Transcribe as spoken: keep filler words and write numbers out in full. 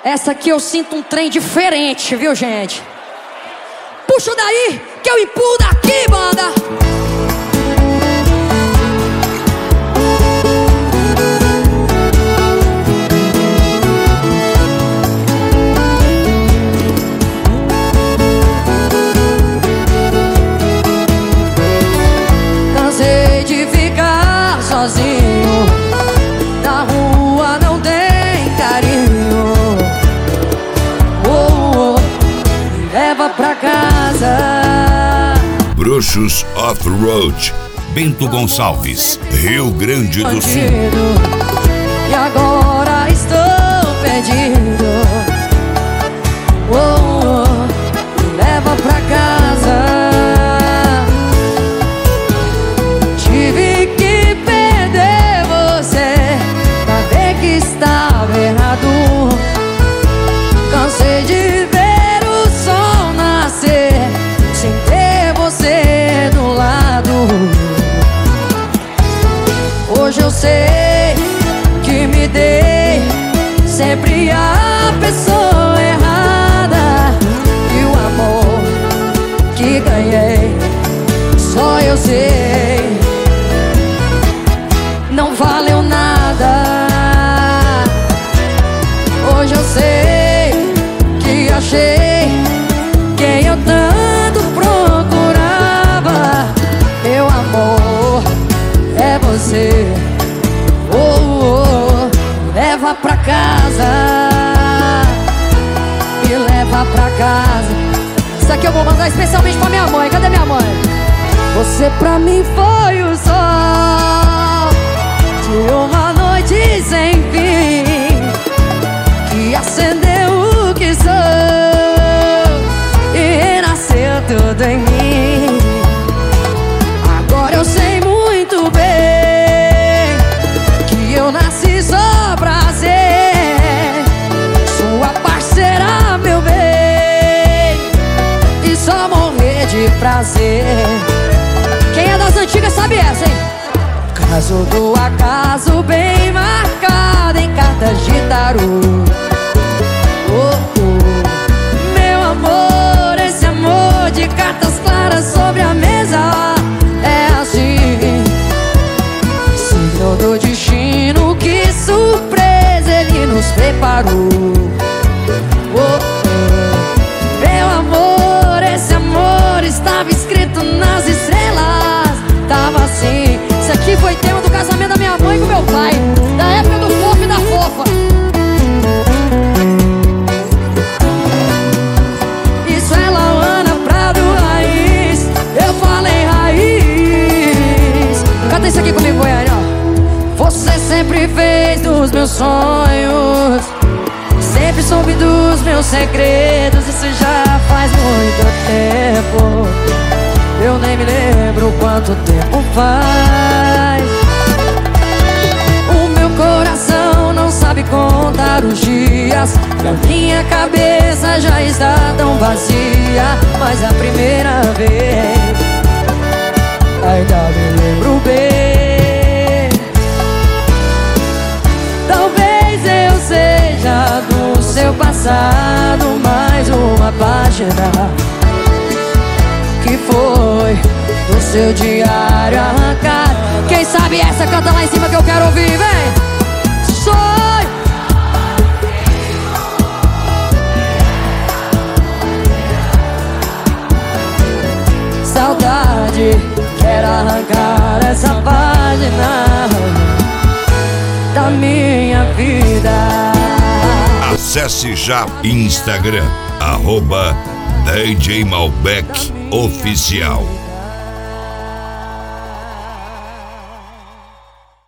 Essa aqui eu sinto um trem diferente, viu, gente? Puxa daí, que eu empurro daqui, banda! Cansei de ficar sozinho, na rua não tem carinho. Oh, oh, me leva pra casa. Bruxos Off-Road, Bento Gonçalves, Rio Grande do Sul. E agora estou perdido. Oh, oh, me leva pra casa. Tive que perder você pra ver que estava errado. Cansei de ver o sol nascer sem ter você do lado. Hoje eu sei que me dei sempre a pessoa errada, e o amor que ganhei só eu sei não valeu nada. Hoje eu sei que achei quem eu tanto procurava. Meu amor é você. Oh, oh, oh. Leva pra casa, me leva pra casa. Isso aqui eu vou mandar especialmente pra minha mãe. Cadê minha mãe? Você pra mim foi o sol de uma noite sem fim, que acendeu o que sou e renasceu tudo em mim. Agora eu sei muito bem que eu nasci só pra ser sua parceira, meu bem, e só morrer de prazer. Quem é das antigas sabe essa, hein? Caso do acaso bem marcado em cartas de tarô. Oh, oh. Meu amor, esse amor de cartas claras sobre a mesa é assim, signo do destino, que surpresa ele nos preparou. Oh, oh. Meu amor, esse amor estava escrito nas estrelas. Tava assim. Isso aqui foi tema do casamento da minha mãe com meu pai, da época do fofo e da fofa. Isso é Lauana Prado Raiz. Eu falei raiz. Canta isso aqui comigo, Goiânia. Você sempre fez dos meus sonhos, sempre soube dos meus segredos. Isso já faz muito tempo, eu nem me lembro quanto tempo faz. O meu coração não sabe contar os dias, e a minha cabeça já está tão vazia. Mas a primeira vez ainda me lembro bem. Talvez eu seja do seu passado mais uma página que foi do seu diário arrancado. Quem sabe essa canta lá em cima que eu quero ouvir, vem! Sonho! Saudade, quero arrancar essa página da minha vida. Acesse já Instagram, arroba D J Malbec Oficial.